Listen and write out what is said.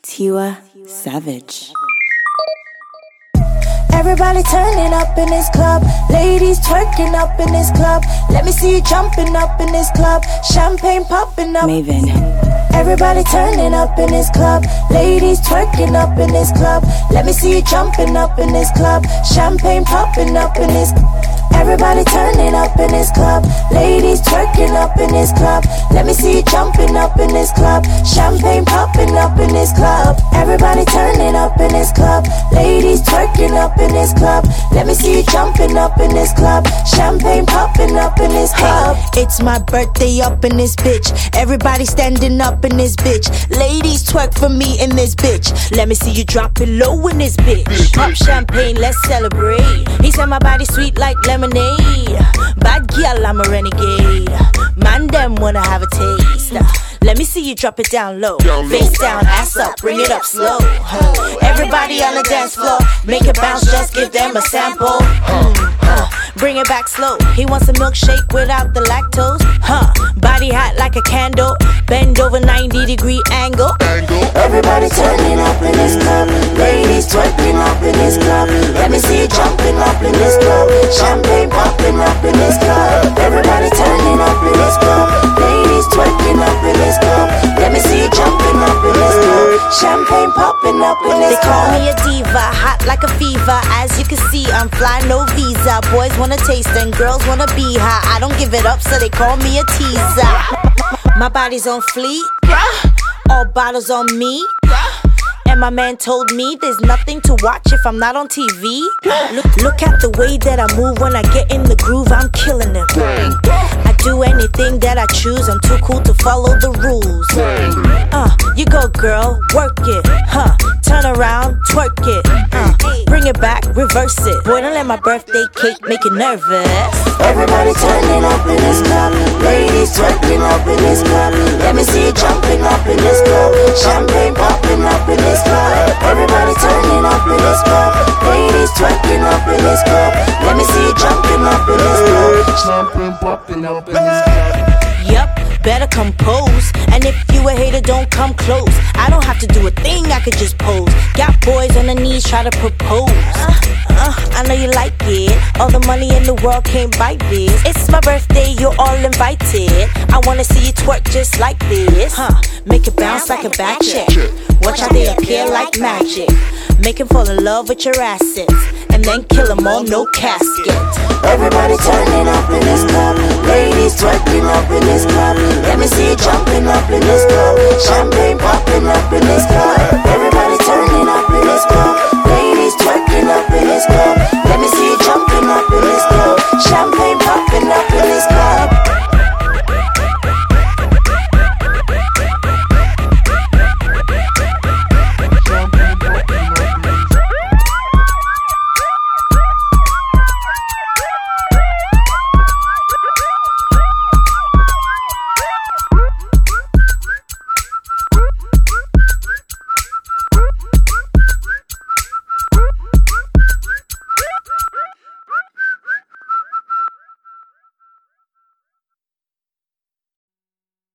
Tiwa Savage. Everybody turning up in this club. Ladies twerking up in this club. Let me see you jumping up in this club. Champagne popping up. Maven. Everybody turning up in this club. Ladies twerking up in this club. Let me see you jumping up in this club. Champagne popping up in this. Everybody turning up in this club. Ladies twerking up in this club. Let me see you jumping up in this club. Champagne popping up in this club. Everybody turning up in this club. Ladies twerking up in this club. Let me see you jumping up in this club. Champagne popping up in this club. Hey, it's my birthday up in this bitch. Everybody standing up in this bitch. Ladies twerk for me in this bitch. Let me see you drop it low in this bitch. Pop champagne, let's celebrate. He said my body sweet like lemonade. Bad girl, I'm a renegade. Man, them wanna have a taste. Let me see you drop it down low. Face down, ass up, bring it up slow. Everybody on the dance floor, make it bounce, just give them a sample. Bring it back slow. He wants a milkshake without the lactose. Body hot like a candle. Bend over 90-degree angle. Everybody turning up in this club. Ladies twerking up in this club. Let me see you jumping up in this club. Champagne popping up in this club. Everybody turning up in this club. Ladies twerking up in this club. Let me see you jumping up in this club. Champagne popping up in this club. They call me a diva, hot like a fever. As you can see, I'm fly, no visa. Boys wanna taste and girls wanna be high. I don't give it up, so they call me a teaser. My body's on fleek, all bottles on me. And my man told me there's nothing to watch if I'm not on TV. Look at the way that I move when I get in the groove, I'm killing it. I do anything that I choose, I'm too cool to follow the rules. You go girl, work it, turn around, twerk it, bring it back, reverse it. Boy, don't let my birthday cake make you nervous. Everybody turning up in this club. Ladies twerking up in this club. Let me see you jumping up in this club. Champagne popping up in this club. Everybody turning up in this club. Ladies twerking up in this club. Let me see you jumping up in this club. Champagne popping up in this club. Yup, better compose. And if you a hater, don't come close. I don't have to do a thing, I could just pose. Got boys on their knees, try to propose. I know you like it. All the money in the world can't buy this. It's my birthday, you're all invited. I wanna see you twerk just like this. Make it bounce like a back check. Watch how they appear like magic. Make him fall in love with your assets. And then kill him all, no casket. Everybody turning up in this club. Ladies twerking up in this club. Let me see you jumping up in this club. Champagne popping